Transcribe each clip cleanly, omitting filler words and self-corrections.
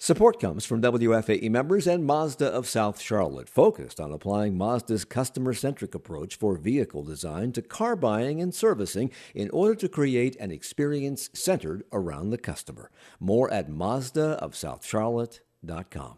Support comes from WFAE members and Mazda of South Charlotte, focused on applying Mazda's customer-centric approach for vehicle design to car buying and servicing in order to create an experience centered around the customer. More at MazdaofSouthCharlotte.com.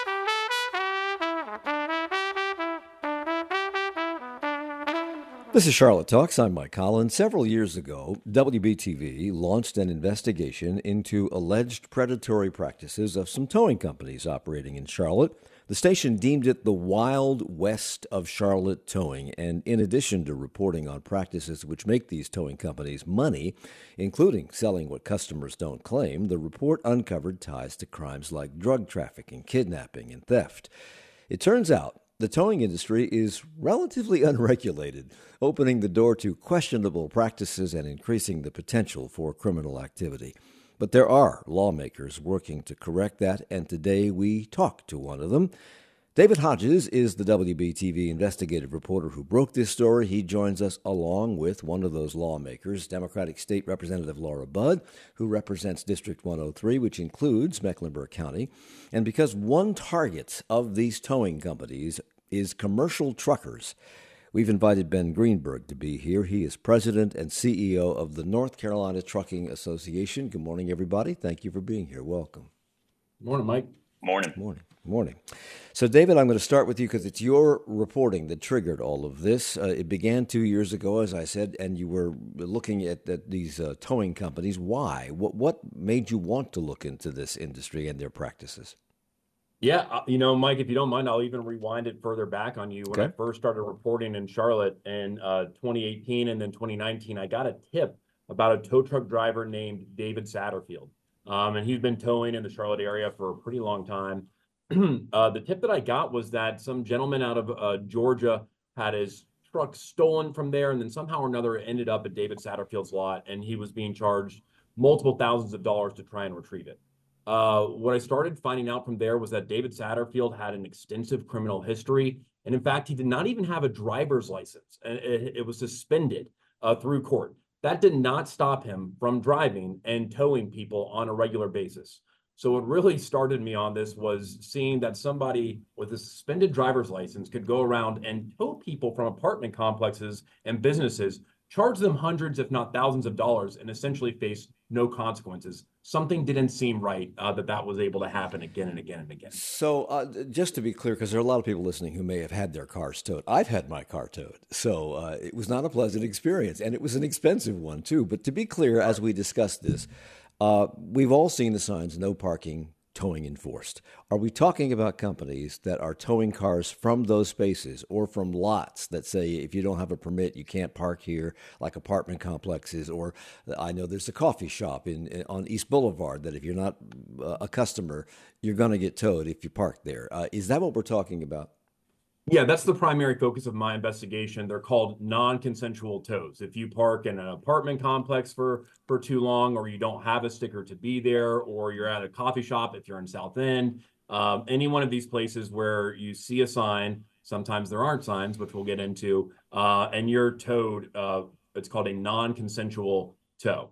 This is Charlotte Talks. I'm Mike Collins. Several years ago, WBTV launched an investigation into alleged predatory practices of some towing companies operating in Charlotte. The station deemed it the Wild West of Charlotte towing, and in addition to reporting on practices which make these towing companies money, including selling what customers don't claim, the report uncovered ties to crimes like drug trafficking, kidnapping, and theft. It turns out the towing industry is relatively unregulated, opening the door to questionable practices and increasing the potential for criminal activity. But there are lawmakers working to correct that, and today we talk to one of them. David Hodges is the WBTV investigative reporter who broke this story. He joins us along with one of those lawmakers, Democratic State Representative Laura Budd, who represents District 103, which includes Mecklenburg County. And because one target of these towing companies is commercial truckers, we've invited Ben Greenberg to be here. He is president and CEO of the North Carolina Trucking Association. Good morning, everybody. Thank you for being here. Welcome. Good morning, Mike. Morning. Morning. So, David, I'm going to start with you because it's your reporting that triggered all of this. It began 2 years ago, as I said, and you were looking at these towing companies. Why? What made you want to look into this industry and their practices? Yeah, Mike, if you don't mind, I'll even rewind it further back on you. When I first started reporting in Charlotte in 2018 and then 2019, I got a tip about a tow truck driver named David Satterfield. And he's been towing in the Charlotte area for a pretty long time. The tip that I got was that some gentleman out of Georgia had his truck stolen from there, and then somehow or another it ended up at David Satterfield's lot, and he was being charged multiple thousands of dollars to try and retrieve it. What I started finding out from there was that David Satterfield had an extensive criminal history, and in fact, he did not even have a driver's license, and it was suspended through court. That did not stop him from driving and towing people on a regular basis. So what really started me on this was seeing that somebody with a suspended driver's license could go around and tow people from apartment complexes and businesses, charge them hundreds, if not thousands of dollars, and essentially face no consequences. Something didn't seem right that was able to happen again and again and again. So just to be clear, because there are a lot of people listening who may have had their cars towed. I've had my car towed. So it was not a pleasant experience, and it was an expensive one, too. But to be clear, as we discussed this, we've all seen the signs, no parking, towing enforced. Are we talking about companies that are towing cars from those spaces or from lots that say if you don't have a permit, you can't park here, like apartment complexes? Or I know there's a coffee shop on East Boulevard that if you're not a customer, you're going to get towed if you park there. Is that what we're talking about? Yeah, that's the primary focus of my investigation. They're called non-consensual tows. If you park in an apartment complex for too long, or you don't have a sticker to be there, or you're at a coffee shop, if you're in South End, any one of these places where you see a sign, sometimes there aren't signs, which we'll get into, and you're towed, it's called a non-consensual tow.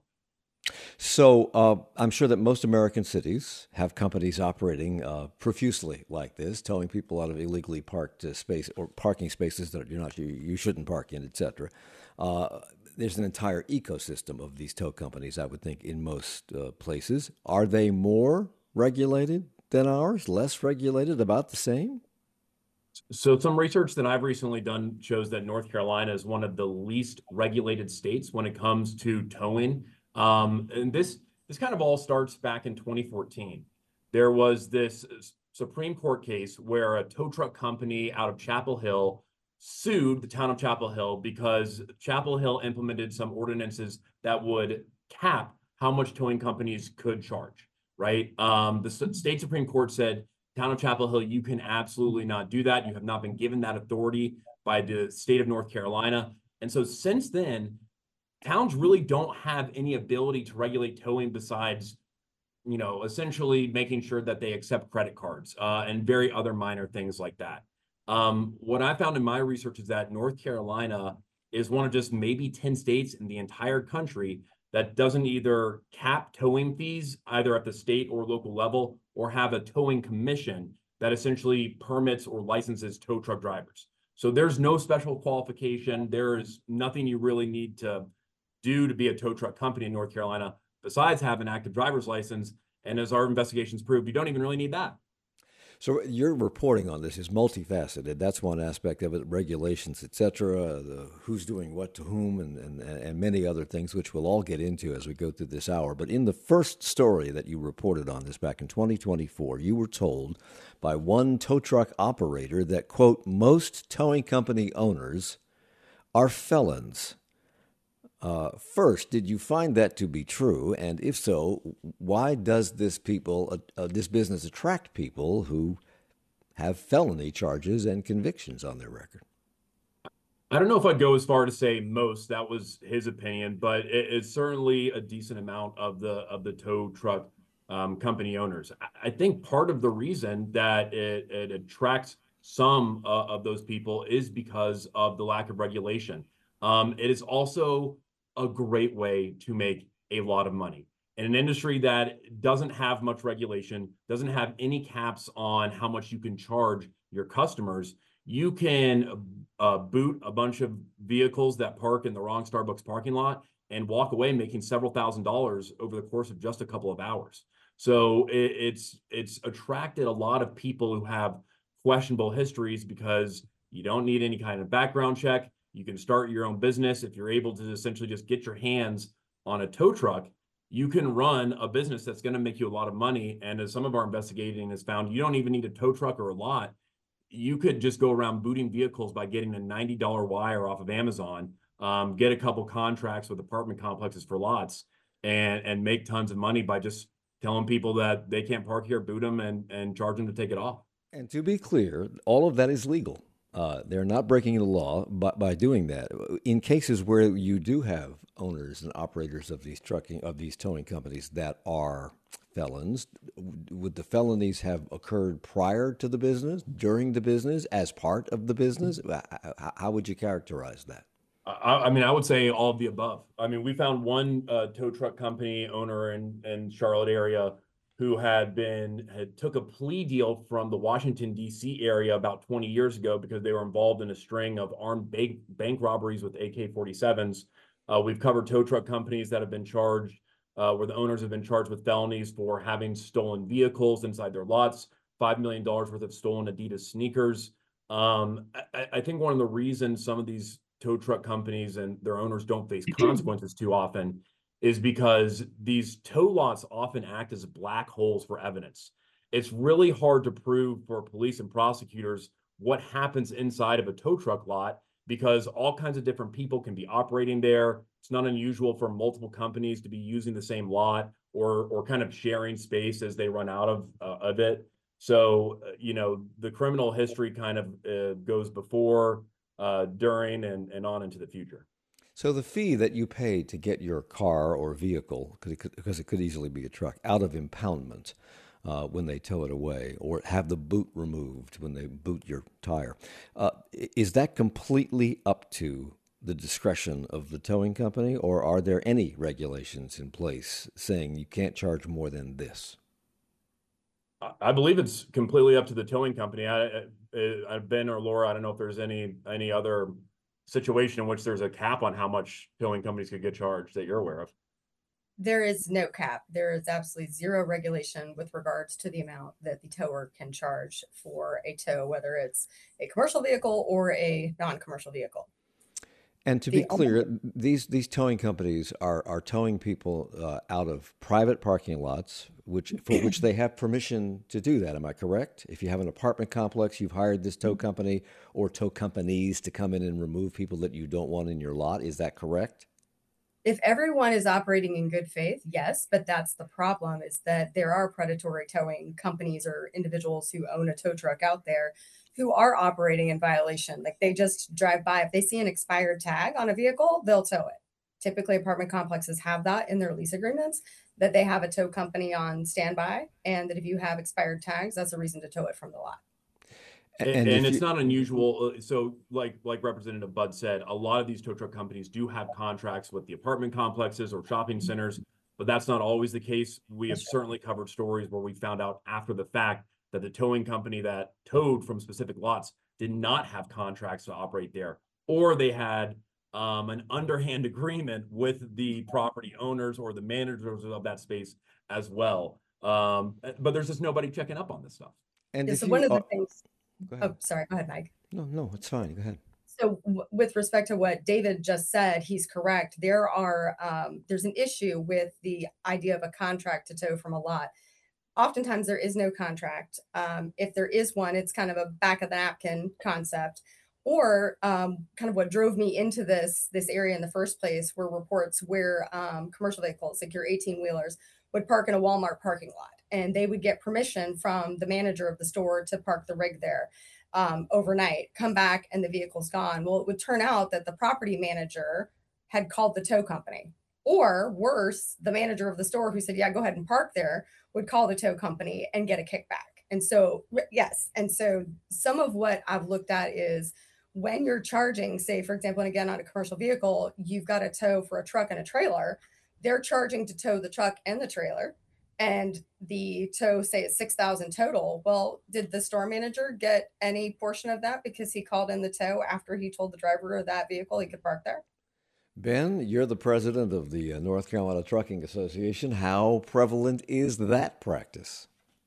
So I'm sure that most American cities have companies operating profusely like this, towing people out of illegally parked space or parking spaces that you shouldn't park in, etc. There's an entire ecosystem of these tow companies, I would think, in most places. Are they more regulated than ours? Less regulated? About the same? So some research that I've recently done shows that North Carolina is one of the least regulated states when it comes to towing. And this kind of all starts back in 2014. There was this Supreme Court case where a tow truck company out of Chapel Hill sued the town of Chapel Hill because Chapel Hill implemented some ordinances that would cap how much towing companies could charge, right? The state Supreme Court said, town of Chapel Hill, you can absolutely not do that. You have not been given that authority by the state of North Carolina. And so since then, towns really don't have any ability to regulate towing besides, essentially making sure that they accept credit cards and very other minor things like that. What I found in my research is that North Carolina is one of just maybe 10 states in the entire country that doesn't either cap towing fees either at the state or local level, or have a towing commission that essentially permits or licenses tow truck drivers. So there's no special qualification. There is nothing you really need to do to be a tow truck company in North Carolina besides have an active driver's license. And as our investigations proved, you don't even really need that. So your reporting on this is multifaceted. That's one aspect of it: regulations, et cetera, who's doing what to whom, and many other things, which we'll all get into as we go through this hour. But in the first story that you reported on this back in 2024, you were told by one tow truck operator that, quote, most towing company owners are felons. First, did you find that to be true? And if so, why does this business attract people who have felony charges and convictions on their record? I don't know if I'd go as far to say most. That was his opinion, but it's certainly a decent amount of the tow truck company owners. I think part of the reason that it attracts some of those people is because of the lack of regulation. It is also a great way to make a lot of money in an industry that doesn't have much regulation, doesn't have any caps on how much you can charge your customers. You can boot a bunch of vehicles that park in the wrong Starbucks parking lot and walk away making several $1,000s over the course of just a couple of hours. So it's attracted a lot of people who have questionable histories because you don't need any kind of background check. You can start your own business. If you're able to essentially just get your hands on a tow truck, you can run a business that's going to make you a lot of money. And as some of our investigating has found, you don't even need a tow truck or a lot. You could just go around booting vehicles by getting a $90 wire off of Amazon, get a couple contracts with apartment complexes for lots, and make tons of money by just telling people that they can't park here, boot them, and charge them to take it off. And to be clear, all of that is legal. They're not breaking the law by doing that. In cases where you do have owners and operators of these towing companies that are felons, would the felonies have occurred prior to the business, during the business, as part of the business? How would you characterize that? I mean, I would say all of the above. I mean, we found one tow truck company owner in Charlotte area who had took a plea deal from the Washington, D.C. area about 20 years ago because they were involved in a string of armed bank robberies with AK-47s. We've covered tow truck companies that have been charged, where the owners have been charged with felonies for having stolen vehicles inside their lots, $5 million worth of stolen Adidas sneakers. I think one of the reasons some of these tow truck companies and their owners don't face consequences too often is because these tow lots often act as black holes for evidence. It's really hard to prove for police and prosecutors what happens inside of a tow truck lot because all kinds of different people can be operating there. It's not unusual for multiple companies to be using the same lot or kind of sharing space as they run out of it. So, the criminal history kind of goes before, during, and on into the future. So the fee that you pay to get your car or vehicle, because it could easily be a truck, out of impoundment when they tow it away, or have the boot removed when they boot your tire, is that completely up to the discretion of the towing company, or are there any regulations in place saying you can't charge more than this? I believe it's completely up to the towing company. Ben or Laura, I don't know if there's any other situation in which there's a cap on how much towing companies could get charged that you're aware of. There is no cap. There is absolutely zero regulation with regards to the amount that the tower can charge for a tow, whether it's a commercial vehicle or a non-commercial vehicle. And to be clear, these towing companies are towing people out of private parking lots, for which they have permission to do that. Am I correct? If you have an apartment complex, you've hired this tow company or tow companies to come in and remove people that you don't want in your lot. Is that correct? If everyone is operating in good faith, yes, but that's the problem is that there are predatory towing companies or individuals who own a tow truck out there who are operating in violation. Like they just drive by. If they see an expired tag on a vehicle, they'll tow it. Typically, apartment complexes have that in their lease agreements that they have a tow company on standby, and that if you have expired tags, that's a reason to tow it from the lot. And it's not unusual. So like Representative Budd said, a lot of these tow truck companies do have contracts with the apartment complexes or shopping centers, but that's not always the case. We have certainly covered stories where we found out after the fact that the towing company that towed from specific lots did not have contracts to operate there, or they had an underhand agreement with the property owners or the managers of that space as well. But there's just nobody checking up on this stuff. And so one of the things. Oh, sorry. Go ahead, Mike. No, it's fine. Go ahead. So with respect to what David just said, he's correct. There's an issue with the idea of a contract to tow from a lot. Oftentimes there is no contract. If there is one, it's kind of a back of the napkin concept. Or kind of what drove me into this area in the first place were reports where commercial vehicles, like your 18-wheelers, would park in a Walmart parking lot, and they would get permission from the manager of the store to park the rig there overnight, come back, and the vehicle's gone. Well, it would turn out that the property manager had called the tow company, or worse, the manager of the store who said, yeah, go ahead and park there, would call the tow company and get a kickback. And so, yes. And so some of what I've looked at is when you're charging, say, for example, and again, on a commercial vehicle, you've got a tow for a truck and a trailer. They're charging to tow the truck and the trailer, and the tow, say it's $6,000 total. Well, did the store manager get any portion of that because he called in the tow after he told the driver of that vehicle he could park there? Ben, you're the president of the North Carolina Trucking Association. How prevalent is that practice?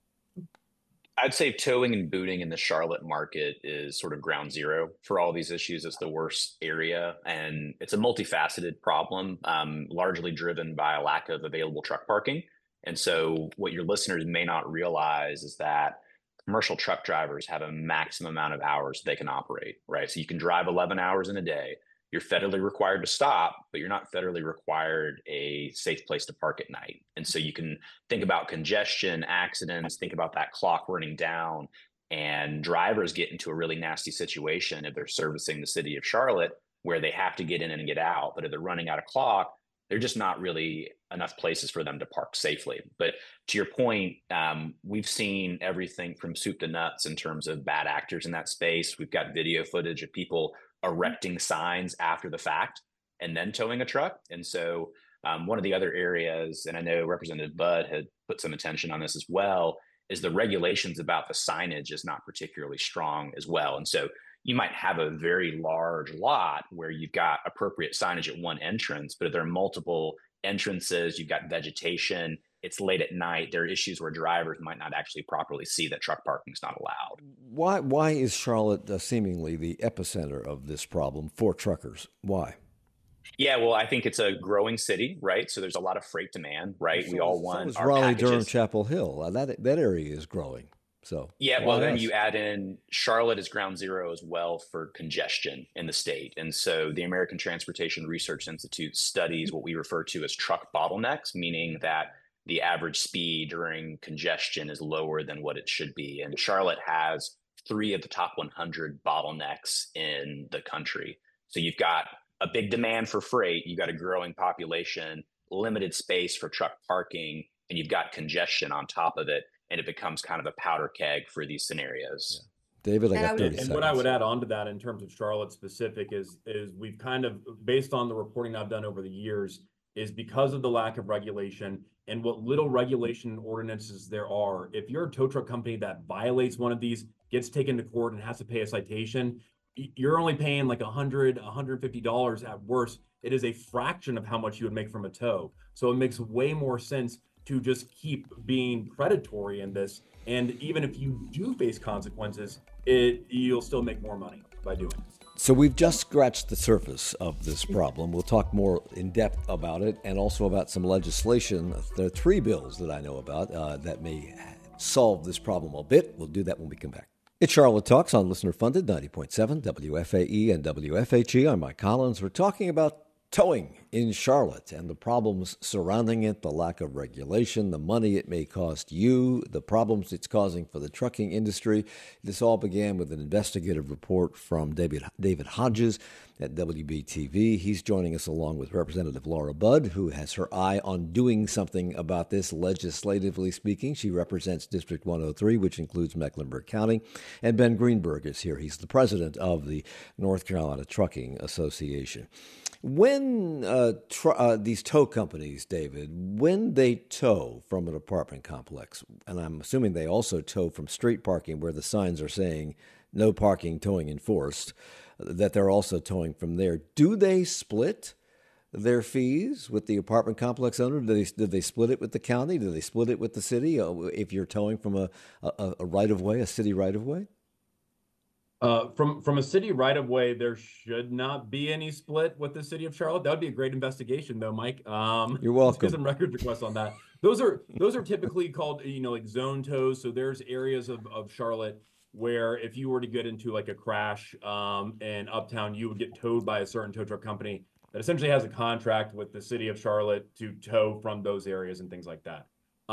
I'd say towing and booting in the Charlotte market is sort of ground zero for all these issues. It's the worst area, and it's a multifaceted problem, largely driven by a lack of available truck parking. And so what your listeners may not realize is that commercial truck drivers have a maximum amount of hours they can operate, right? So you can drive 11 hours in a day. You're federally required to stop, but you're not federally required a safe place to park at night. And so you can think about congestion, accidents, think about that clock running down, and drivers get into a really nasty situation if they're servicing the city of Charlotte where they have to get in and get out. But if they're running out of clock, they're just not really enough places for them to park safely. But to your point, we've seen everything from soup to nuts in terms of bad actors in that space. We've got video footage of people erecting signs after the fact and then towing a truck. And so one of the other areas, and I know Representative Budd had put some attention on this as well, is the regulations about the signage is not particularly strong as well. And so you might have a very large lot where you've got appropriate signage at one entrance, but if there are multiple entrances, you've got vegetation, it's late at night, there are issues where drivers might not actually properly see that truck parking is not allowed. Why is Charlotte seemingly the epicenter of this problem for truckers? Why? Yeah, well, I think it's a growing city, right? So there's a lot of freight demand, right? We all want our Raleigh, packages. Durham, Chapel Hill. That area is growing. So yeah, well, then you add in Charlotte as ground zero as well for congestion in the state. And so the American Transportation Research Institute studies what we refer to as truck bottlenecks, meaning that the average speed during congestion is lower than what it should be. And Charlotte has 3 of the top 100 bottlenecks in the country. So you've got a big demand for freight, you've got a growing population, limited space for truck parking, and you've got congestion on top of it. And it becomes kind of a powder keg for these scenarios. Yeah. David, I got 30 seconds. And what I would add on to that in terms of Charlotte specific is we've kind of, based on the reporting I've done over the years, is because of the lack of regulation and what little regulation and ordinances there are. If you're a tow truck company that violates one of these, gets taken to court and has to pay a citation, you're only paying like $100, $150 at worst. It is a fraction of how much you would make from a tow. So it makes way more sense to just keep being predatory in this. And even if you do face consequences, you'll still make more money by doing it. So we've just scratched the surface of this problem. We'll talk more in depth about it and also about some legislation. There are 3 bills that I know about that may solve this problem a bit. We'll do that when we come back. It's Charlotte Talks on listener-funded 90.7 WFAE and WFHE. I'm Mike Collins. We're talking about towing in Charlotte and the problems surrounding it, the lack of regulation, the money it may cost you, the problems it's causing for the trucking industry. This all began with an investigative report from David Hodges at WBTV. He's joining us along with Representative Laura Budd, who has her eye on doing something about this legislatively speaking. She represents District 103, which includes Mecklenburg County. And Ben Greenberg is here. He's the president of the North Carolina Trucking Association. When these tow companies, David, when they tow from an apartment complex, and I'm assuming they also tow from street parking where the signs are saying no parking, towing enforced, that they're also towing from there, do they split their fees with the apartment complex owner? Do they split it with the county? Do they split it with the city if you're towing from a right-of-way, a city right-of-way? From a city right-of-way, there should not be any split with the city of Charlotte. That would be a great investigation, though, Mike. You're welcome. Let's get some records requests on that. Those are typically called, like zone tows. So there's areas of Charlotte where if you were to get into like a crash in Uptown, you would get towed by a certain tow truck company that essentially has a contract with the city of Charlotte to tow from those areas and things like that.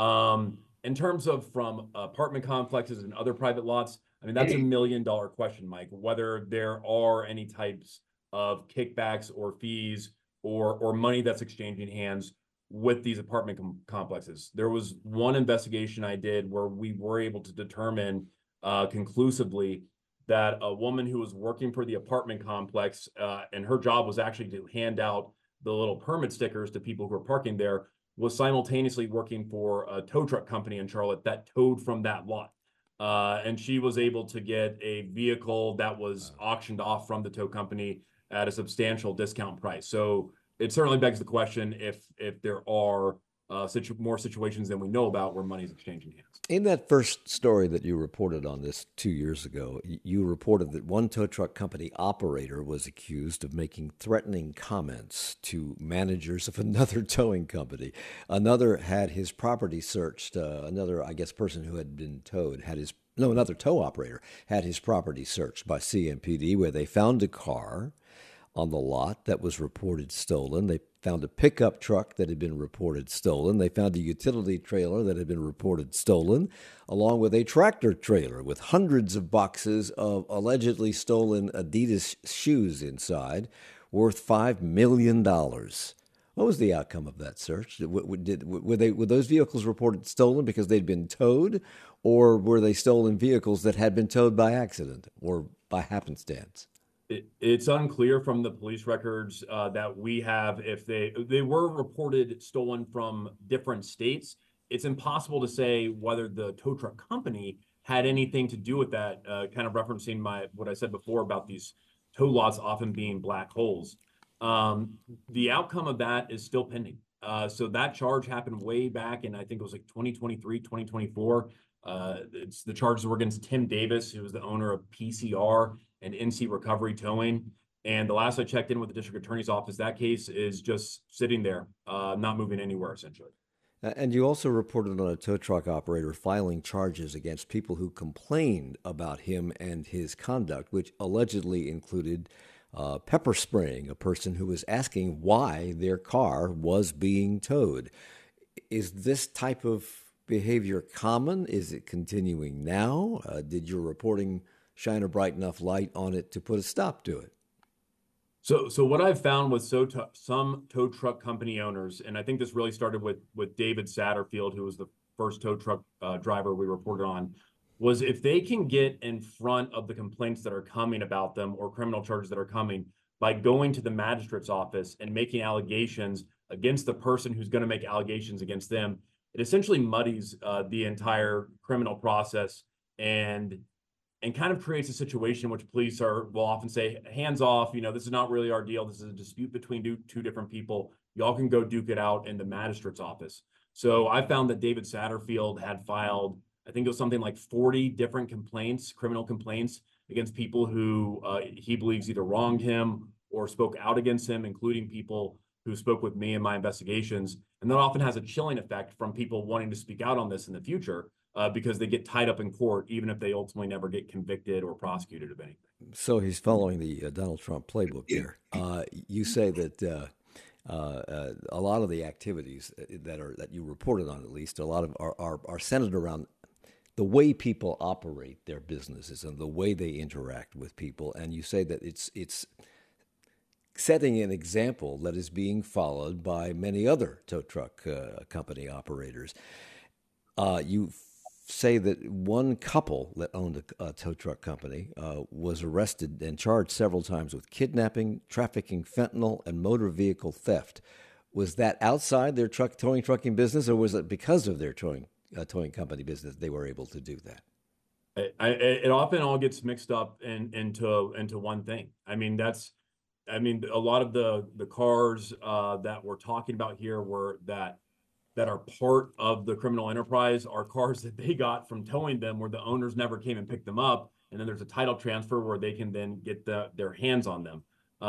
In terms of from apartment complexes and other private lots, I mean, that's $1 million question, Mike, whether there are any types of kickbacks or fees or money that's exchanging hands with these apartment complexes. There was one investigation I did where we were able to determine conclusively that a woman who was working for the apartment complex and her job was actually to hand out the little permit stickers to people who are parking there, was simultaneously working for a tow truck company in Charlotte that towed from that lot. And she was able to get a vehicle that was auctioned off from the tow company at a substantial discount price. So it certainly begs the question if there are more situations than we know about where money is exchanging hands. In that first story that you reported on this 2 years ago, you reported that one tow truck company operator was accused of making threatening comments to managers of another towing company. Another had his property searched. Another, I guess, person who had been towed another tow operator had his property searched by CMPD, where they found a car on the lot that was reported stolen. They found a pickup truck that had been reported stolen. They found a utility trailer that had been reported stolen, along with a tractor trailer with hundreds of boxes of allegedly stolen Adidas shoes inside, worth $5 million. What was the outcome of that search? Were those vehicles reported stolen because they'd been towed, or were they stolen vehicles that had been towed by accident or by happenstance? It's unclear from the police records that we have if they were reported stolen from different states. It's impossible to say whether the tow truck company had anything to do with that, kind of referencing what I said before about these tow lots often being black holes. The outcome of that is still pending. So that charge happened way back in, I think it was like 2023, 2024. It's the charges were against Tim Davis, who was the owner of PCR and NC Recovery Towing. And the last I checked in with the district attorney's office, that case is just sitting there, not moving anywhere, essentially. And you also reported on a tow truck operator filing charges against people who complained about him and his conduct, which allegedly included pepper spraying a person who was asking why their car was being towed. Is this type of behavior common? Is it continuing now? Did your reporting shine a bright enough light on it to put a stop to it? So what I've found with some tow truck company owners, and I think this really started with David Satterfield, who was the first tow truck driver we reported on, was if they can get in front of the complaints that are coming about them or criminal charges that are coming by going to the magistrate's office and making allegations against the person who's going to make allegations against them, it essentially muddies the entire criminal process and kind of creates a situation in which police will often say, hands off, this is not really our deal. This is a dispute between two different people. Y'all can go duke it out in the magistrate's office. So I found that David Satterfield had filed, I think it was something like 40 different complaints, criminal complaints against people who he believes either wronged him or spoke out against him, including people who spoke with me in my investigations. And that often has a chilling effect from people wanting to speak out on this in the future. Because they get tied up in court, even if they ultimately never get convicted or prosecuted of anything. So he's following the Donald Trump playbook there. You say that A lot of the activities that you reported on, at least, a lot of are centered around the way people operate their businesses and the way they interact with people. And you say that it's setting an example that is being followed by many other tow truck company operators. You say that one couple that owned a tow truck company was arrested and charged several times with kidnapping, trafficking fentanyl, and motor vehicle theft. Was that outside their trucking business, or was it because of their towing company business they were able to do that? It often all gets mixed up into one thing. I mean, a lot of the cars that we're talking about here that are part of the criminal enterprise are cars that they got from towing them, where the owners never came and picked them up, and then there's a title transfer where they can then get their hands on them.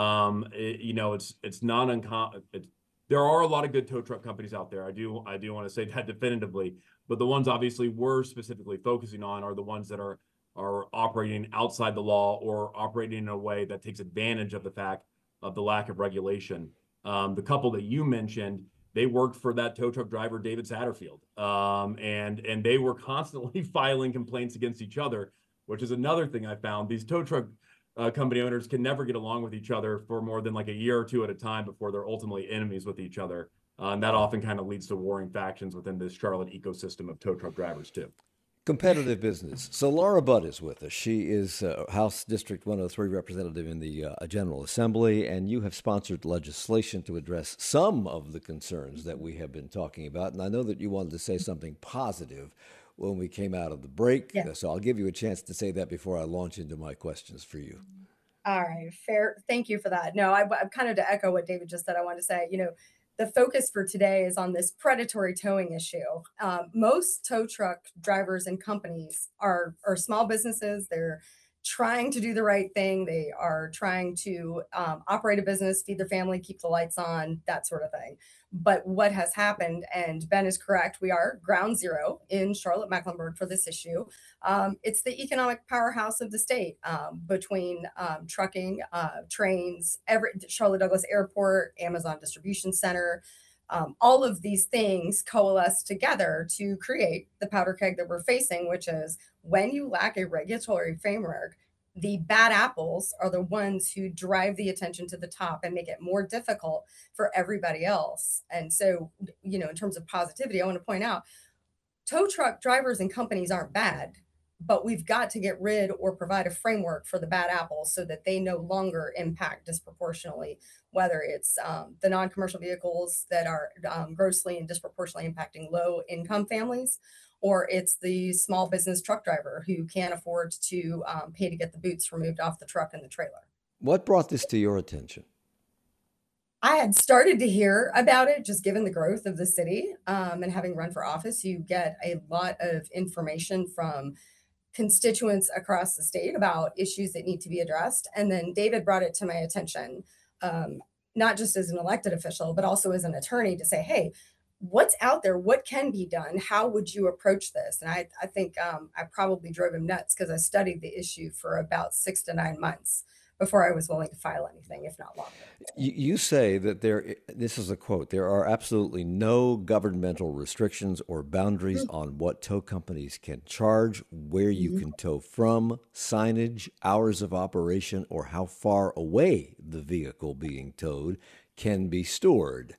It's not uncommon. There are a lot of good tow truck companies out there. I do want to say that definitively, but the ones obviously we're specifically focusing on are the ones that are operating outside the law or operating in a way that takes advantage of the fact of the lack of regulation. The couple that you mentioned, they worked for that tow truck driver, David Satterfield, and they were constantly filing complaints against each other, which is another thing I found. These tow truck company owners can never get along with each other for more than like a year or two at a time before they're ultimately enemies with each other. And that often kind of leads to warring factions within this Charlotte ecosystem of tow truck drivers too. Competitive business. So Laura Budd is with us. She is House District 103 representative in the General Assembly, and you have sponsored legislation to address some of the concerns that we have been talking about. And I know that you wanted to say something positive when we came out of the break. Yeah. So I'll give you a chance to say that before I launch into my questions for you. All right, fair. Thank you for that. No, I kind of, to echo what David just said, I want to say, the focus for today is on this predatory towing issue. Most tow truck drivers and companies are small businesses. They're trying to do the right thing. They are trying to operate a business, feed their family, keep the lights on, that sort of thing. But what has happened, and Ben is correct, we are ground zero in Charlotte-Mecklenburg for this issue. It's the economic powerhouse of the state, between trucking, trains, Charlotte Douglas Airport, Amazon Distribution Center. All of these things coalesce together to create the powder keg that we're facing, which is when you lack a regulatory framework, the bad apples are the ones who drive the attention to the top and make it more difficult for everybody else. And so, in terms of positivity, I want to point out tow truck drivers and companies aren't bad, but we've got to get rid or provide a framework for the bad apples so that they no longer impact disproportionately, whether it's the non-commercial vehicles that are grossly and disproportionately impacting low-income families, or it's the small business truck driver who can't afford to pay to get the boots removed off the truck and the trailer. What brought this to your attention? I had started to hear about it, just given the growth of the city, and having run for office, you get a lot of information from constituents across the state about issues that need to be addressed. And then David brought it to my attention, not just as an elected official, but also as an attorney, to say, hey, what's out there? What can be done? How would you approach this? And I think I probably drove him nuts because I studied the issue for about 6 to 9 months before I was willing to file anything, if not longer. You say that this is a quote, there are absolutely no governmental restrictions or boundaries on what tow companies can charge, where you can tow from, signage, hours of operation, or how far away the vehicle being towed can be stored.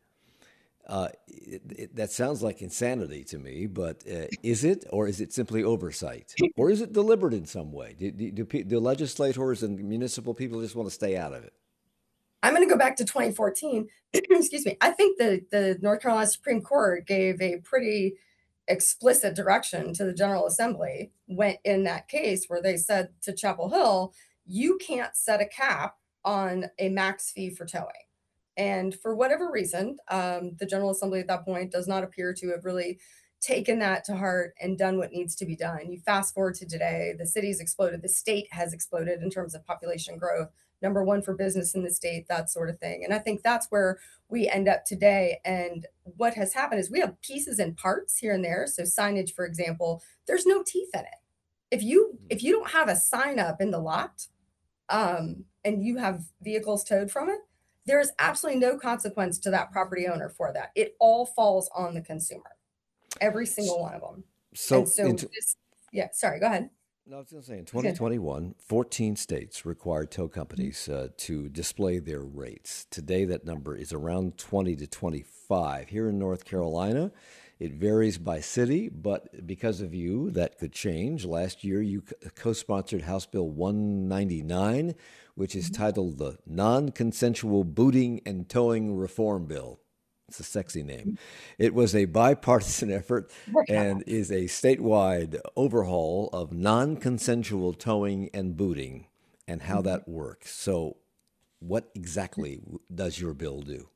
That sounds like insanity to me, but is it, or is it simply oversight? Or is it deliberate in some way? Do legislators and municipal people just want to stay out of it? I'm going to go back to 2014. Excuse me. I think the North Carolina Supreme Court gave a pretty explicit direction to the General Assembly in that case, where they said to Chapel Hill, you can't set a cap on a max fee for towing. And for whatever reason, the General Assembly at that point does not appear to have really taken that to heart and done what needs to be done. You fast forward to today, the city's exploded, the state has exploded in terms of population growth, #1 for business in the state, that sort of thing. And I think that's where we end up today. And what has happened is we have pieces and parts here and there. So signage, for example, there's no teeth in it. If you don't have a sign up in the lot, and you have vehicles towed from it, There's absolutely no consequence to that property owner for that. It all falls on the consumer, every single one of them. And So, so this, yeah, sorry, go ahead. no, I was going to say, in 2021, 14 states required tow Mhm. companies to display their rates. Today, that number is around 20 to 25. Here in North Carolina, it varies by city, but because of you, that could change. Last year, you co-sponsored House Bill 199, which is titled the Non-Consensual Booting and Towing Reform Bill. It's a sexy name. It was a bipartisan effort and is a statewide overhaul of non consensual towing and booting and how Mhm. that works. So, what exactly does your bill do?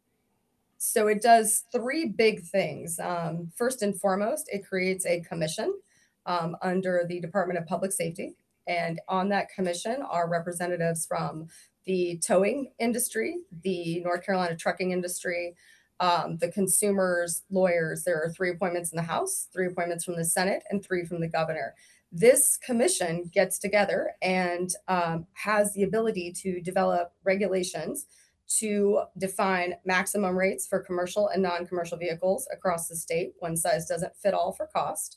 So it does three big things. First and foremost, it creates a commission under the Department of Public Safety. And on that commission are representatives from the towing industry, the North Carolina trucking industry, the consumers, lawyers. There are three appointments in the House, three appointments from the Senate, and three from the governor. This commission gets together and has the ability to develop regulations to define maximum rates for commercial and non-commercial vehicles across the state. One size doesn't fit all for cost.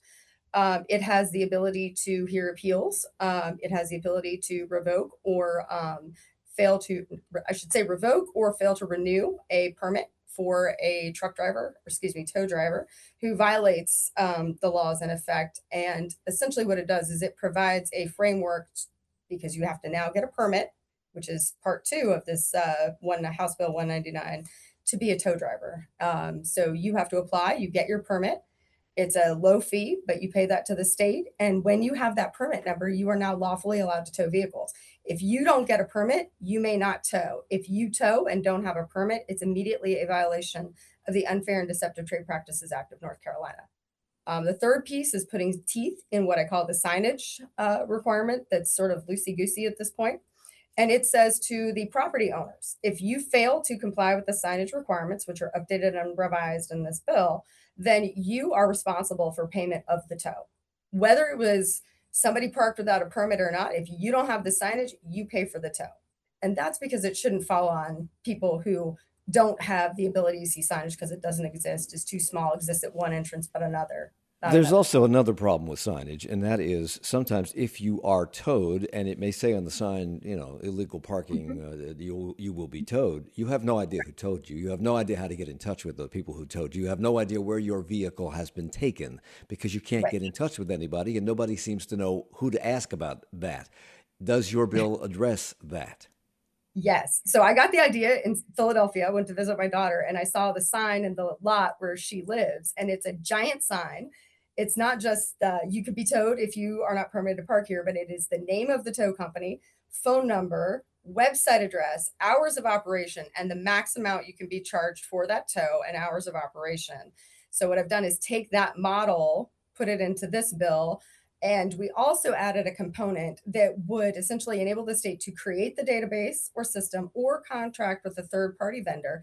It has the ability to hear appeals. It has the ability to revoke or fail to, I should say, revoke or fail to renew a permit for a truck driver, or excuse me, tow driver who violates the laws in effect. And essentially, what it does is it provides a framework because you have to now get a permit, which is part two of this one House Bill 199, to be a tow driver. So you have to apply, you get your permit. It's a low fee, but you pay that to the state. And when you have that permit number, you are now lawfully allowed to tow vehicles. If you don't get a permit, you may not tow. If you tow and don't have a permit, it's immediately a violation of the Unfair and Deceptive Trade Practices Act of North Carolina. The third piece is putting teeth in what I call the signage requirement that's sort of loosey goosey at this point. And it says to the property owners, if you fail to comply with the signage requirements, which are updated and revised in this bill, then you are responsible for payment of the tow. Whether it was somebody parked without a permit or not, if you don't have the signage, you pay for the tow. And that's because it shouldn't fall on people who don't have the ability to see signage because it doesn't exist, is too small, exists at one entrance but another, not There's another. also another problem with signage, and that is sometimes if you are towed and it may say on the sign, illegal parking, Mhm. you will be towed. You have no idea who towed you. You have no idea how to get in touch with the people who towed you. You have no idea where your vehicle has been taken because you can't Right. get in touch with anybody, and nobody seems to know who to ask about that. Does your bill address that? Yes. So I got the idea in Philadelphia. I went to visit my daughter and I saw the sign in the lot where she lives. And it's a giant sign. It's not just you could be towed if you are not permitted to park here, but it is the name of the tow company, phone number, website address, hours of operation, and the max amount you can be charged for that tow and hours of operation. So what I've done is take that model, put it into this bill, and we also added a component that would essentially enable the state to create the database or system or contract with a third party vendor,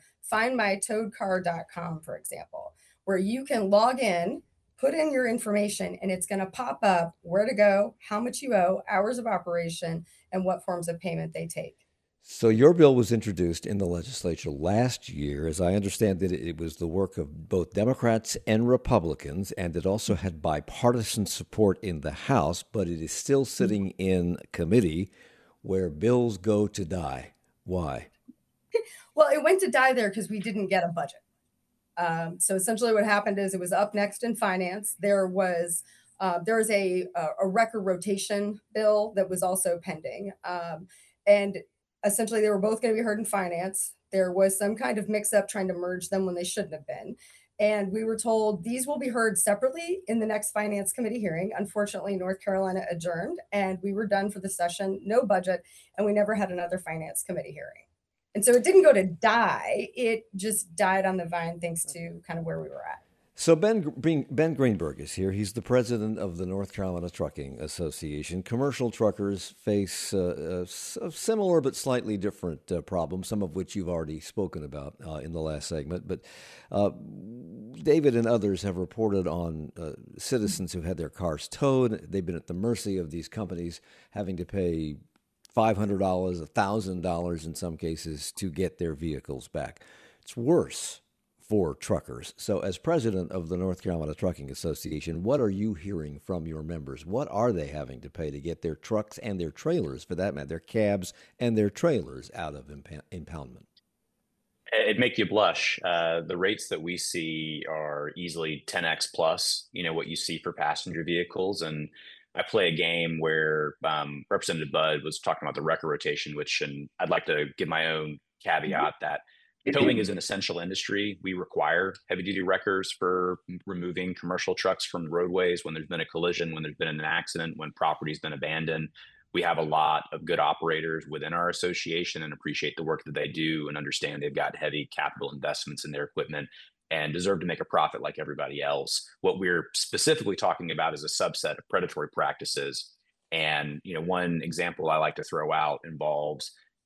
findmytowedcar.com, for example, where you can log in, put in your information, and it's going to pop up where to go, how much you owe, hours of operation, and what forms of payment they take. So your bill was introduced in the legislature last year. As I understand it, it was the work of both Democrats and Republicans, and it also had bipartisan support in the House, but it is still sitting in committee where bills go to die. Why? Well, it went to die there because we didn't get a budget. So essentially, what happened is it was up next in finance. There was a record rotation bill that was also pending, and essentially they were both going to be heard in finance. There was some kind of mix up trying to merge them when they shouldn't have been. And we were told these will be heard separately in the next finance committee hearing. Unfortunately, North Carolina adjourned and we were done for the session, no budget, and we never had another finance committee hearing. And so it didn't go to die. It just died on the vine thanks to kind of where we were at. So Ben Greenberg is here. He's the president of the North Carolina Trucking Association. Commercial truckers face a similar but slightly different problems, some of which you've already spoken about in the last segment. But David and others have reported on citizens who had their cars towed. They've been at the mercy of these companies, having to pay $500, $1,000 in some cases to get their vehicles back. It's worse for truckers. So, as president of the North Carolina Trucking Association, what are you hearing from your members? What are they having to pay to get their trucks and their trailers, for that matter, their cabs and their trailers out of impoundment? It'd make you blush. The rates that we see are easily 10x plus, what you see for passenger vehicles. And I play a game where Representative Budd was talking about the wrecker rotation, and I'd like to give my own caveat that towing is an essential industry. We require heavy duty wreckers for removing commercial trucks from roadways when there's been a collision, when there's been an accident, when property's been abandoned. We have a lot of good operators within our association and appreciate the work that they do and understand they've got heavy capital investments in their equipment and deserve to make a profit like everybody else. What we're specifically talking about is a subset of predatory practices. And, one example I like to throw out involves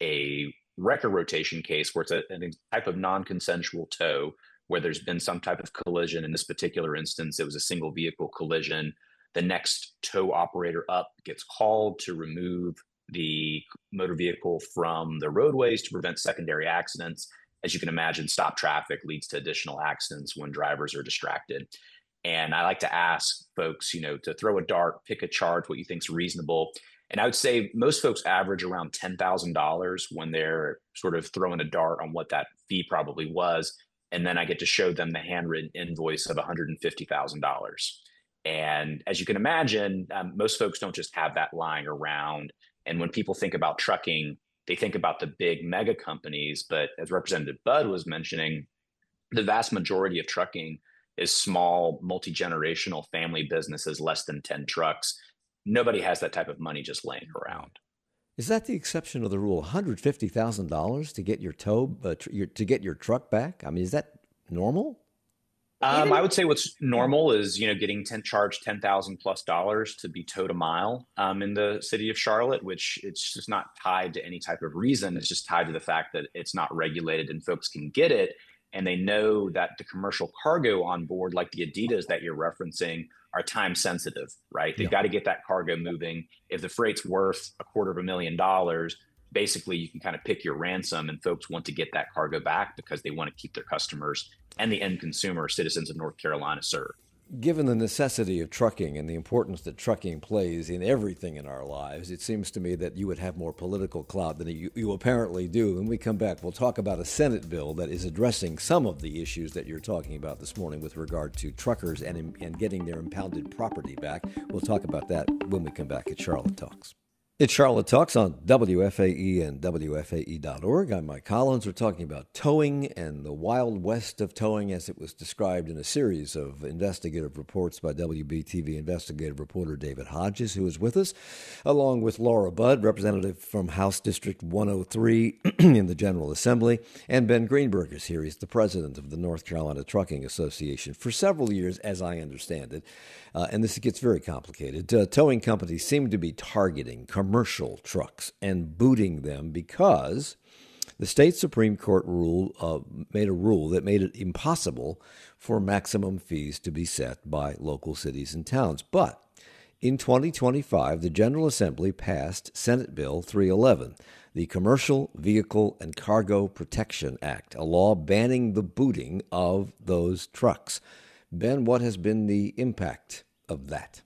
a wrecker rotation case where it's a type of non-consensual tow where there's been some type of collision. In this particular instance, it was a single vehicle collision. The next tow operator up gets called to remove the motor vehicle from the roadways to prevent secondary accidents. As you can imagine, stop traffic leads to additional accidents when drivers are distracted. And I like to ask folks, to throw a dart, pick a charge, what you think is reasonable. And I would say most folks average around $10,000 when they're sort of throwing a dart on what that fee probably was. And then I get to show them the handwritten invoice of $150,000. And as you can imagine, most folks don't just have that lying around. And when people think about trucking, they think about the big mega companies. But as Representative Budd was mentioning, the vast majority of trucking is small, multi-generational family businesses, less than 10 trucks. Nobody has that type of money just laying around. Is that the exception of the rule? $150,000 to get your to get your truck back? I mean, is that normal? I would say what's normal is, getting charged $10,000+ to be towed a mile in the city of Charlotte, which it's just not tied to any type of reason. It's just tied to the fact that it's not regulated and folks can get it. And they know that the commercial cargo on board, like the Adidas that you're referencing, are time sensitive, right? They've got to get that cargo moving. If the freight's worth $250,000, basically you can kind of pick your ransom, and folks want to get that cargo back because they want to keep their customers and the end consumer, citizens of North Carolina, served. Given the necessity of trucking and the importance that trucking plays in everything in our lives, it seems to me that you would have more political clout than you apparently do. When we come back, we'll talk about a Senate bill that is addressing some of the issues that you're talking about this morning with regard to truckers and getting their impounded property back. We'll talk about that when we come back at Charlotte Talks. It's Charlotte Talks on WFAE and WFAE.org. I'm Mike Collins. We're talking about towing and the Wild West of towing as it was described in a series of investigative reports by WBTV investigative reporter David Hodges, who is with us, along with Laura Budd, representative from House District 103 in the General Assembly, and Ben Greenberg is here. He's the president of the North Carolina Trucking Association for several years, as I understand it. And this gets very complicated. Towing companies seem to be targeting commercial trucks and booting them because the state Supreme Court made a rule that made it impossible for maximum fees to be set by local cities and towns. But in 2025, the General Assembly passed Senate Bill 311, the Commercial Vehicle and Cargo Protection Act, a law banning the booting of those trucks. Ben, what has been the impact of that?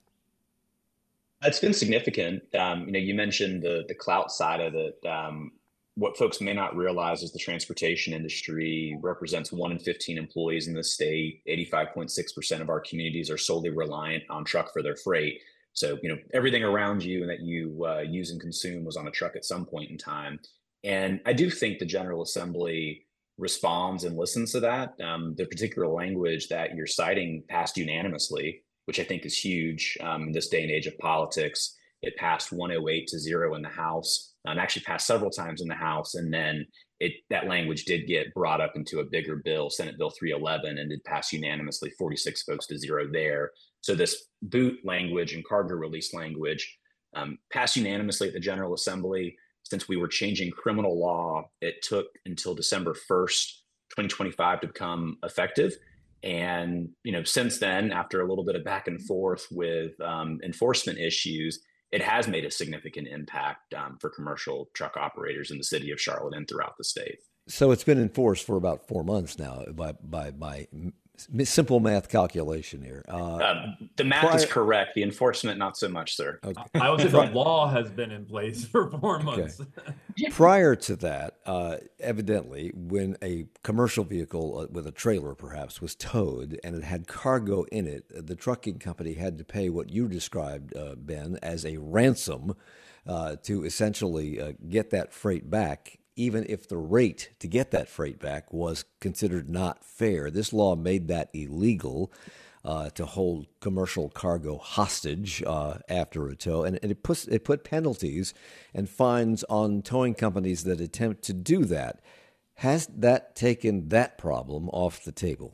It's been significant. You mentioned the clout side of it. What folks may not realize is the transportation industry represents 1 in 15 employees in the state. 85.6% of our communities are solely reliant on truck for their freight. So, everything around you and that you use and consume was on a truck at some point in time. And I do think the General Assembly responds and listens to that. The particular language that you're citing passed unanimously, which I think is huge in this day and age of politics. It passed 108-0 in the House, actually passed several times in the House, and then that language did get brought up into a bigger bill, Senate Bill 311, and did pass unanimously, 46 votes to 0 there. So this boot language and cargo release language passed unanimously at the General Assembly. Since we were changing criminal law, it took until December 1st, 2025 to become effective. And, since then, after a little bit of back and forth with enforcement issues, it has made a significant impact for commercial truck operators in the city of Charlotte and throughout the state. So it's been enforced for about 4 months now by simple math calculation here. The math is correct. The enforcement, not so much, sir. Okay. I would say the law has been in place for 4 months. Okay. Prior to that, evidently, when a commercial vehicle with a trailer perhaps was towed and it had cargo in it, the trucking company had to pay what you described, Ben, as a ransom to essentially get that freight back, even if the rate to get that freight back was considered not fair. This law made that illegal to hold commercial cargo hostage after a tow, and it put penalties and fines on towing companies that attempt to do that. Has that taken that problem off the table?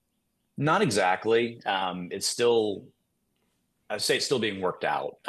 Not exactly. It's still, I'd say it's still being worked out.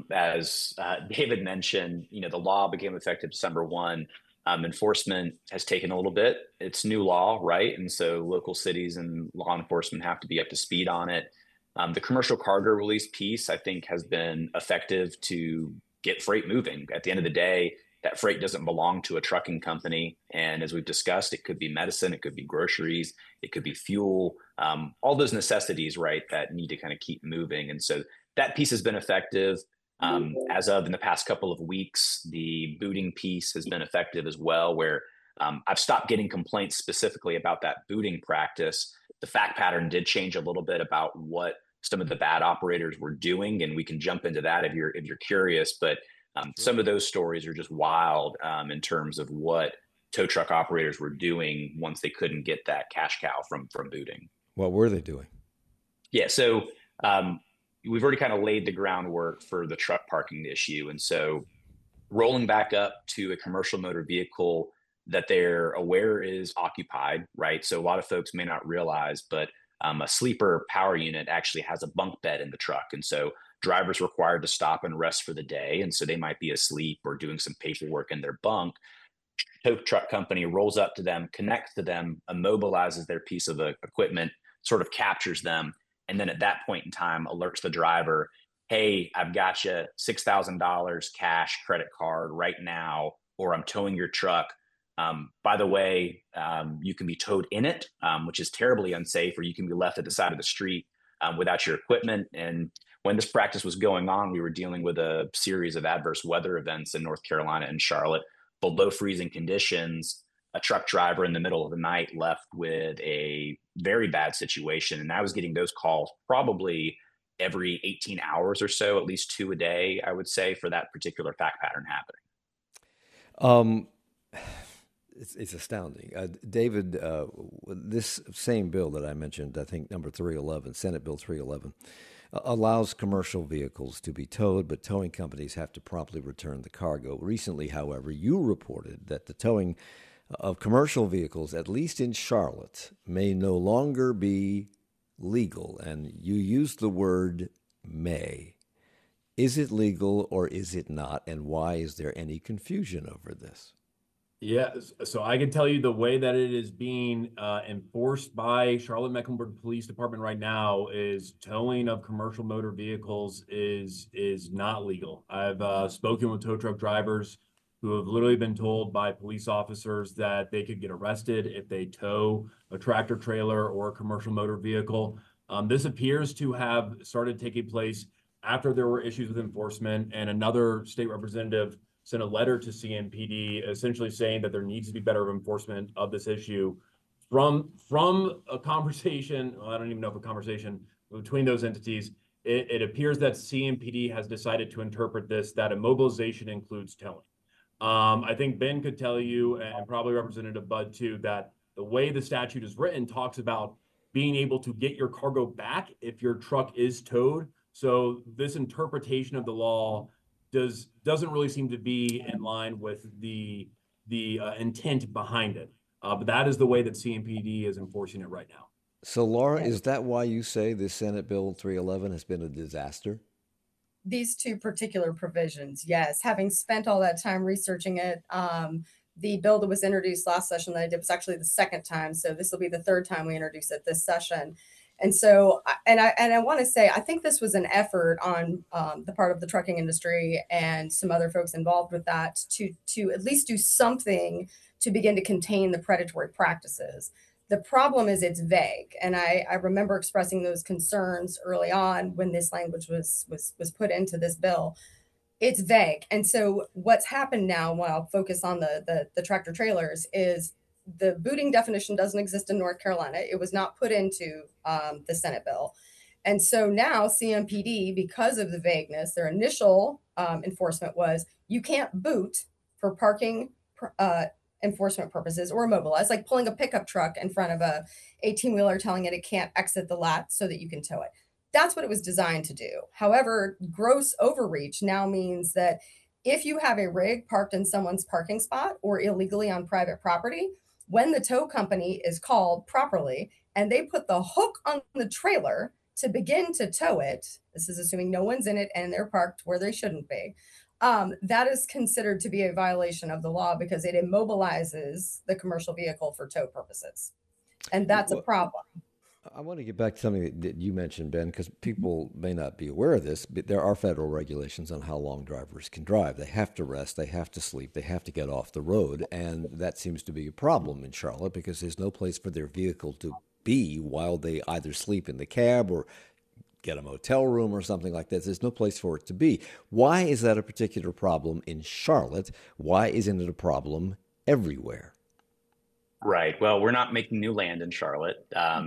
As David mentioned, the law became effective December 1. Enforcement has taken a little bit. It's new law, right? And so local cities and law enforcement have to be up to speed on it. The commercial cargo release piece, I think, has been effective to get freight moving. At the end of the day, that freight doesn't belong to a trucking company. And as we've discussed, it could be medicine, it could be groceries, it could be fuel, all those necessities, right, that need to kind of keep moving. And so that piece has been effective. As of in the past couple of weeks, the booting piece has been effective as well, where I've stopped getting complaints specifically about that booting practice. The fact pattern did change a little bit about what some of the bad operators were doing, and we can jump into that if you're curious. But some of those stories are just wild in terms of what tow truck operators were doing once they couldn't get that cash cow from booting. What were they doing? Yeah, so we've already kind of laid the groundwork for the truck parking issue. And so rolling back up to a commercial motor vehicle that they're aware is occupied, right? So a lot of folks may not realize, but a sleeper power unit actually has a bunk bed in the truck. And so drivers required to stop and rest for the day. And so they might be asleep or doing some paperwork in their bunk. Tow truck company rolls up to them, connects to them, immobilizes their piece of equipment, sort of captures them. And then at that point in time, alerts the driver, hey, I've got you $6,000 cash credit card right now, or I'm towing your truck. By the way, you can be towed in it, which is terribly unsafe, or you can be left at the side of the street without your equipment. And when this practice was going on, we were dealing with a series of adverse weather events in North Carolina and Charlotte, below freezing conditions. A truck driver in the middle of the night left with a very bad situation. And I was getting those calls probably every 18 hours or so, at least 2 a day, I would say, for that particular fact pattern happening. It's astounding. David, this same bill that I mentioned, I think number 311, Senate Bill 311, allows commercial vehicles to be towed, but towing companies have to promptly return the cargo. Recently, however, you reported that the towing of commercial vehicles, at least in Charlotte, may no longer be legal. And you used the word may. Is it legal or is it not? And why is there any confusion over this? Yeah, so I can tell you the way that it is being enforced by Charlotte-Mecklenburg Police Department right now is towing of commercial motor vehicles is not legal. I've spoken with tow truck drivers who have literally been told by police officers that they could get arrested if they tow a tractor trailer or a commercial motor vehicle. This appears to have started taking place after there were issues with enforcement, and another state representative sent a letter to CMPD essentially saying that there needs to be better enforcement of this issue. From a conversation, well, I don't even know if a conversation between those entities, it appears that CMPD has decided to interpret this, that immobilization includes towing. I think Ben could tell you, and probably Representative Budd too, that the way the statute is written talks about being able to get your cargo back if your truck is towed. So this interpretation of the law doesn't really seem to be in line with the intent behind it. But that is the way that CMPD is enforcing it right now. So, Laura, is that why you say this Senate Bill 311 has been a disaster? These two particular provisions, yes. Having spent all that time researching it, the bill that was introduced last session that I did was actually the second time. So this will be the third time we introduce it this session. And so, I want to say, I think this was an effort on the part of the trucking industry and some other folks involved with that to at least do something to begin to contain the predatory practices. The problem is it's vague, and I remember expressing those concerns early on when this language was put into this bill. It's vague, and so what's happened now, while I'll focus on the tractor trailers, is the booting definition doesn't exist in North Carolina. It was not put into the Senate bill. And so now CMPD, because of the vagueness, their initial enforcement was you can't boot for parking enforcement purposes or immobilize, like pulling a pickup truck in front of a 18-wheeler, telling it can't exit the lot so that you can tow it. That's what it was designed to do. However, gross overreach now means that if you have a rig parked in someone's parking spot or illegally on private property, when the tow company is called properly and they put the hook on the trailer to begin to tow it, this is assuming no one's in it and they're parked where they shouldn't be, that is considered to be a violation of the law because it immobilizes the commercial vehicle for tow purposes. And that's a problem. I want to get back to something that you mentioned, Ben, because people may not be aware of this, but there are federal regulations on how long drivers can drive. They have to rest, they have to sleep, they have to get off the road, and that seems to be a problem in Charlotte because there's no place for their vehicle to be while they either sleep in the cab or get a motel room or something like that. There's no place for it to be. Why is that a particular problem in Charlotte? Why isn't it a problem everywhere? Right. Well, we're not making new land in Charlotte.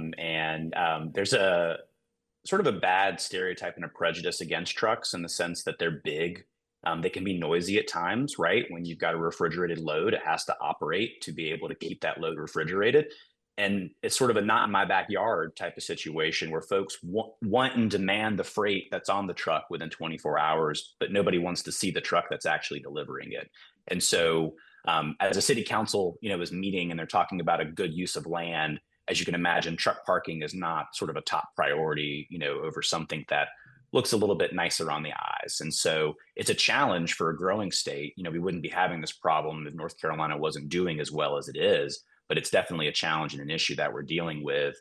There's a sort of a bad stereotype and a prejudice against trucks in the sense that they're big. They can be noisy at times, right? When you've got a refrigerated load, it has to operate to be able to keep that load refrigerated. And it's sort of a not in my backyard type of situation where folks want and demand the freight that's on the truck within 24 hours, but nobody wants to see the truck that's actually delivering it. And so as a city council, is meeting and they're talking about a good use of land, as you can imagine, truck parking is not sort of a top priority, over something that looks a little bit nicer on the eyes. And so it's a challenge for a growing state. We wouldn't be having this problem if North Carolina wasn't doing as well as it is, but it's definitely a challenge and an issue that we're dealing with.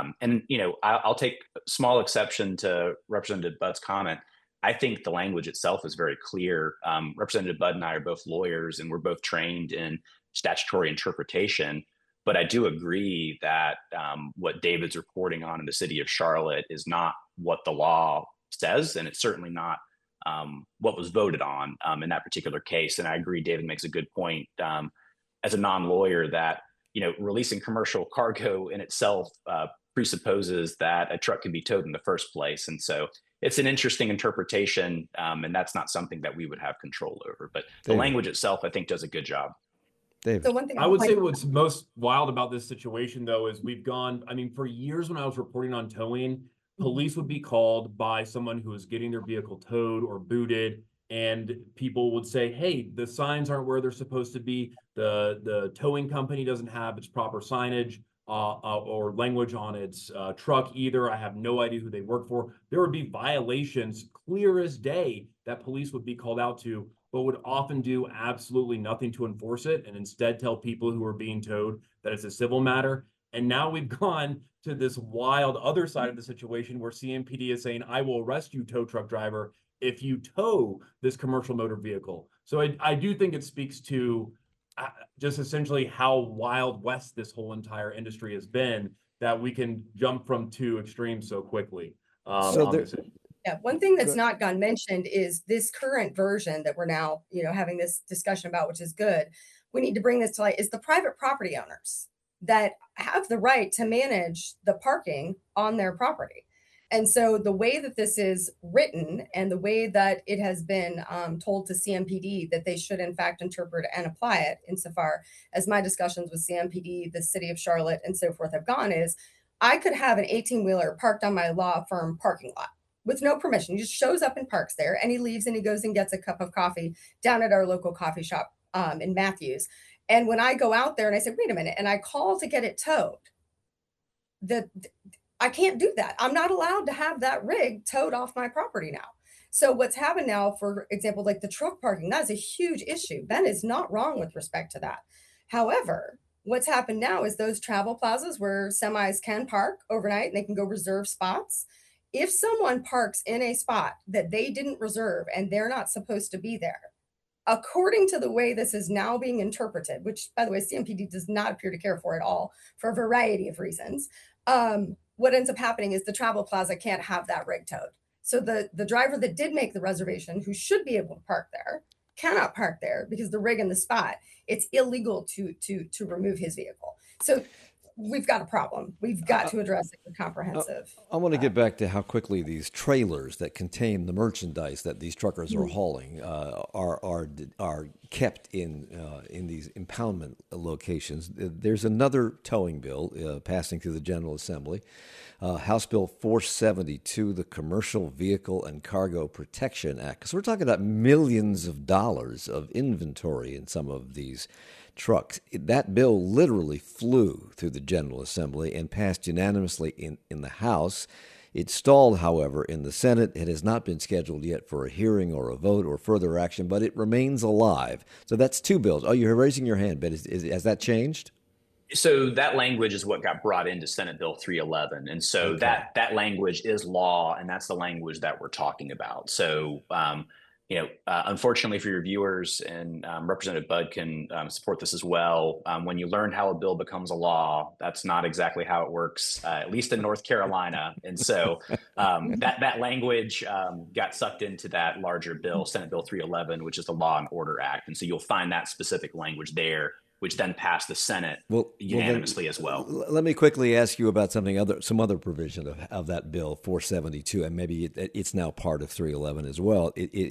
I'll take small exception to Representative Budd's comment. I think the language itself is very clear. Representative Budd and I are both lawyers, and we're both trained in statutory interpretation. But I do agree that what David's reporting on in the city of Charlotte is not what the law says, and it's certainly not what was voted on in that particular case. And I agree, David makes a good point as a non-lawyer that releasing commercial cargo in itself presupposes that a truck can be towed in the first place. And so it's an interesting interpretation, and that's not something that we would have control over. But the language itself, I think, does a good job. David. So one thing I would say what's most wild about this situation, though, is for years when I was reporting on towing, police would be called by someone who was getting their vehicle towed or booted, and people would say, hey, the signs aren't where they're supposed to be. The towing company doesn't have its proper signage or language on its truck either. I have no idea who they work for. There would be violations clear as day that police would be called out to, but would often do absolutely nothing to enforce it and instead tell people who are being towed that it's a civil matter. And now we've gone to this wild other side of the situation where CMPD is saying, I will arrest you, tow truck driver, if you tow this commercial motor vehicle. So I do think it speaks to just essentially how wild west this whole entire industry has been, that we can jump from two extremes so quickly. Yeah, one thing that's not gotten mentioned is this current version that we're now, having this discussion about, which is good. We need to bring this to light, is the private property owners that have the right to manage the parking on their property. And so the way that this is written and the way that it has been told to CMPD that they should in fact interpret and apply it, insofar as my discussions with CMPD, the city of Charlotte, and so forth have gone, is I could have an 18-wheeler parked on my law firm parking lot with no permission. He just shows up and parks there, and he leaves and he goes and gets a cup of coffee down at our local coffee shop in Matthews. And when I go out there and I say, wait a minute, and I call to get it towed, I can't do that. I'm not allowed to have that rig towed off my property now. So what's happened now, for example, like the truck parking, that is a huge issue. Ben is not wrong with respect to that. However, What's happened now is those travel plazas where semis can park overnight and they can go reserve spots. If someone parks in a spot that they didn't reserve and they're not supposed to be there, according to the way this is now being interpreted, which by the way, CMPD does not appear to care for at all for a variety of reasons, what ends up happening is the travel plaza can't have that rig towed. So the driver that did make the reservation, who should be able to park there, cannot park there because the rig in the spot, it's illegal to remove his vehicle. So we've got a problem. We've got to address it with comprehensive. I want to get back to how quickly these trailers that contain the merchandise that these truckers are hauling are kept in these impoundment locations. There's another towing bill passing through the General Assembly, House Bill 472, the Commercial Vehicle and Cargo Protection Act. Because we're talking about millions of dollars of inventory in some of these trucks. That bill literally flew through the General Assembly and passed unanimously in the House. It stalled, however, in the Senate. It has not been scheduled yet for a hearing or a vote or further action, but it remains alive. So that's two bills. Oh, you're raising your hand, Ben. Has that changed? So that language is what got brought into Senate Bill 311. And so that language is law, and that's the language that we're talking about. So, unfortunately for your viewers, and Representative Budd can support this as well, when you learn how a bill becomes a law, that's not exactly how it works, at least in North Carolina. And so that language got sucked into that larger bill, Senate Bill 311, which is the Law and Order Act. And so you'll find that specific language there, which then passed the Senate unanimously as well. Let me quickly ask you about some other provision of that bill 472, and maybe it's now part of 311 as well.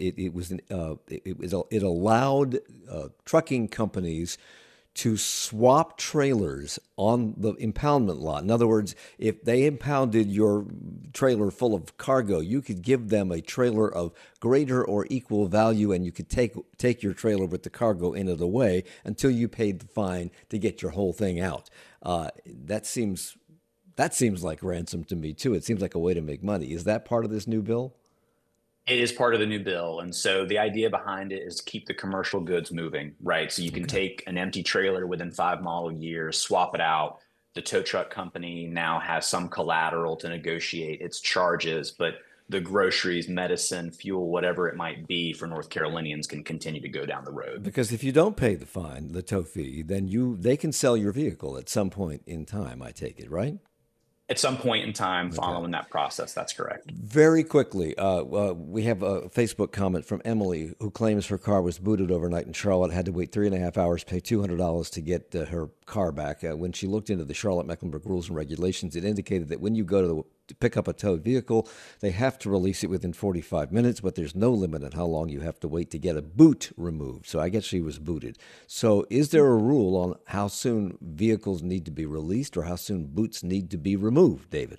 It allowed trucking companies to swap trailers on the impoundment lot. In other words, if they impounded your trailer full of cargo, you could give them a trailer of greater or equal value, and you could take your trailer with the cargo in it away until you paid the fine to get your whole thing out. That seems like ransom to me too. It seems like a way to make money. Is that part of this new bill? It is part of the new bill. And so the idea behind it is to keep the commercial goods moving, right? So you can take an empty trailer within 5 model years, swap it out. The tow truck company now has some collateral to negotiate its charges, but the groceries, medicine, fuel, whatever it might be for North Carolinians can continue to go down the road. Because if you don't pay the fine, the tow fee, then they can sell your vehicle at some point in time, I take it, right? At some point in time following that process, that's correct. Very quickly, we have a Facebook comment from Emily who claims her car was booted overnight in Charlotte, had to wait 3.5 hours, pay $200 to get her car back. When she looked into the Charlotte-Mecklenburg rules and regulations, it indicated that when you go to pick up a towed vehicle, they have to release it within 45 minutes, but there's no limit on how long you have to wait to get a boot removed. So I guess she was booted. So is there a rule on how soon vehicles need to be released or how soon boots need to be removed, David?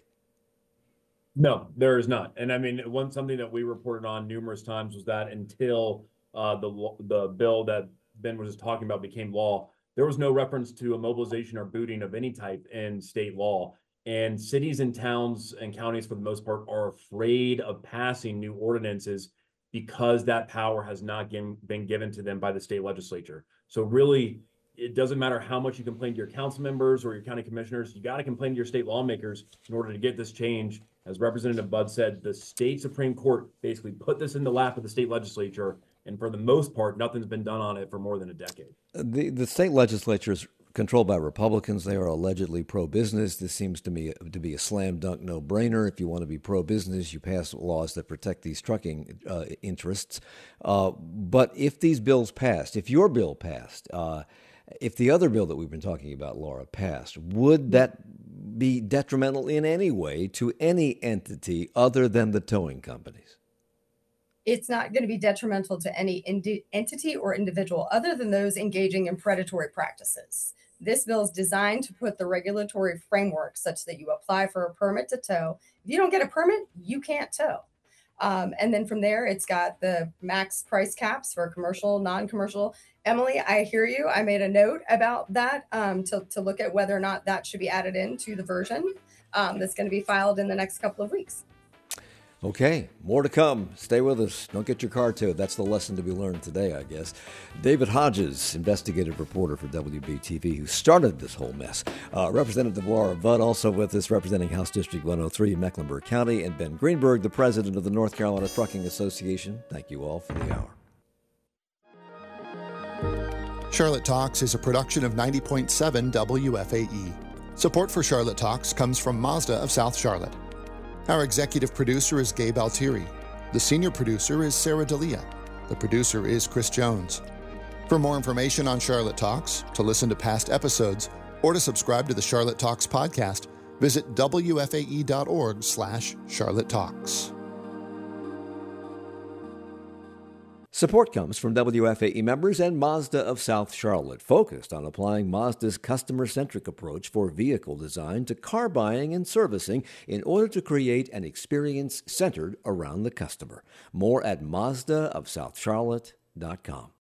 No, there is not. And I mean, something that we reported on numerous times was that until the bill that Ben was just talking about became law, there was no reference to immobilization or booting of any type in state law. And cities and towns and counties, for the most part, are afraid of passing new ordinances because that power has not been given to them by the state legislature. So really, it doesn't matter how much you complain to your council members or your county commissioners. You got to complain to your state lawmakers in order to get this change. As Representative Budd said, the state Supreme Court basically put this in the lap of the state legislature. And for the most part, nothing's been done on it for more than a decade. The state legislature is controlled by Republicans. They are allegedly pro-business. This seems to me to be a slam dunk no-brainer. If you want to be pro-business, you pass laws that protect these trucking interests. But if these bills passed, if your bill passed, if the other bill that we've been talking about, Laura, passed, would that be detrimental in any way to any entity other than the towing companies? It's not going to be detrimental to any entity or individual other than those engaging in predatory practices. This bill is designed to put the regulatory framework such that you apply for a permit to tow. If you don't get a permit, you can't tow. And then from there, it's got the max price caps for commercial, non-commercial. Emily, I hear you. I made a note about that to look at whether or not that should be added into the version that's going to be filed in the next couple of weeks. Okay, more to come. Stay with us. Don't get your car towed. That's the lesson to be learned today, I guess. David Hodges, investigative reporter for WBTV, who started this whole mess. Representative Laura Budd, also with us, representing House District 103 in Mecklenburg County, and Ben Greenberg, the president of the North Carolina Trucking Association. Thank you all for the hour. Charlotte Talks is a production of 90.7 WFAE. Support for Charlotte Talks comes from Mazda of South Charlotte. Our executive producer is Gabe Altieri. The senior producer is Sarah D'Elia. The producer is Chris Jones. For more information on Charlotte Talks, to listen to past episodes, or to subscribe to the Charlotte Talks podcast, visit wfae.org/Charlotte Talks. Support comes from WFAE members and Mazda of South Charlotte, focused on applying Mazda's customer-centric approach for vehicle design to car buying and servicing in order to create an experience centered around the customer. More at mazdaofsouthcharlotte.com.